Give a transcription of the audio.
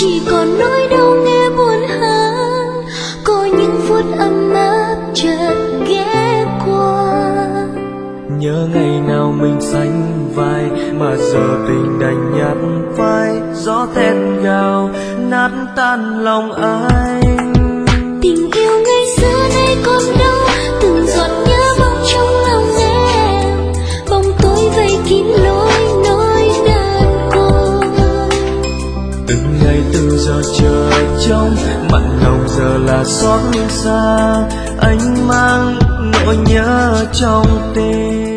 chỉ còn nỗi đau nghe buồn hơn, có những phút ấm áp chợt ghé qua. Nhớ ngày nào mình sánh vai, mà giờ tình đành nhạt phai. Gió thét gào nát tan lòng anh. Tình yêu ngày xưa nay còn đâu, từng giọt nhớ bóng trong lòng em, bóng tối vây kín lối nỗi đơn côi. Từng ngày từ giờ chờ trông, mặn lòng giờ là xót xa. Anh mang nỗi nhớ trong tim.